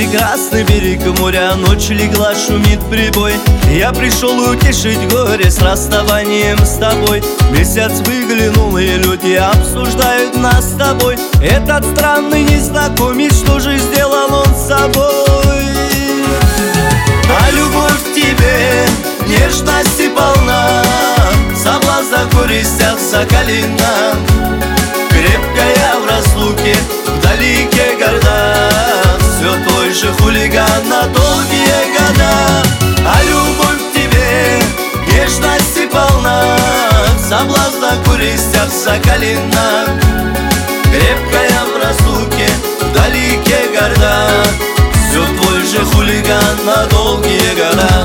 прекрасный берег моря, ночь легла, шумит прибой. Я пришел утешить горе с расставанием с тобой. Месяц выглянул, и люди обсуждают нас с тобой. Этот странный незнакомец, что же сделал он с собой? А любовь к тебе нежность и полна, соблазна в горестях соколина, крепкая в разлуке, вдалеке горда. Все твой же хулиган на долгие года. А любовь к тебе нежность и полна, соблазна в горестях соколина, крепкая в разлуке, вдалеке горда. Все твой же хулиган на долгие года.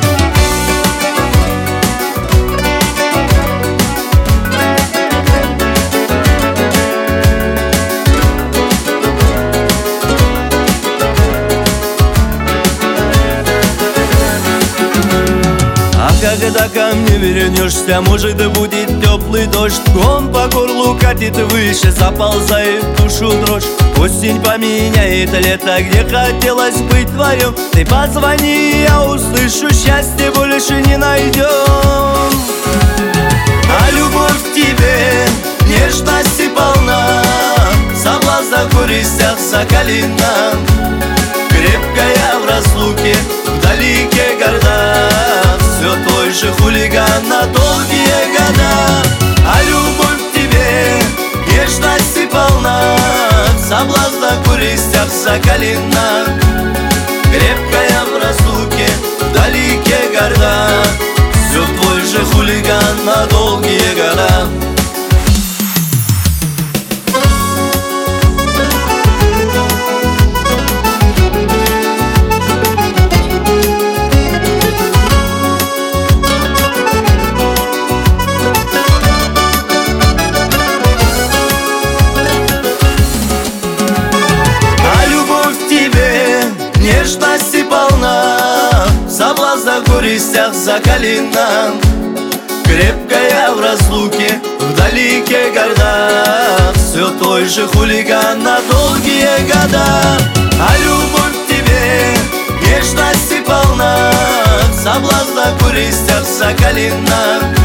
Когда ко мне вернешься, может будет теплый дождь. Он по горлу катит выше, заползает в душу дрожь. Осень поменяет лето, где хотелось быть вдвоем. Ты позвони, я услышу, счастье больше не найдем. А любовь к тебе нежность и полна, соблазна в горестях соколина, крепкая в разлуке, вдалеке горда. Все твой же хулиган на долгие года. А любовь к тебе нежность и полна, соблазна в горестях соколина, крепкая в разлуке, вдалеке горда. Все твой же хулиган на долгие года. Нежность и полна, соблазна в горестях соколина, крепкая в разлуке, вдалеке горда. Все твой же хулиган на долгие года. А любовь к тебе нежность и полна, соблазна в горестях соколина,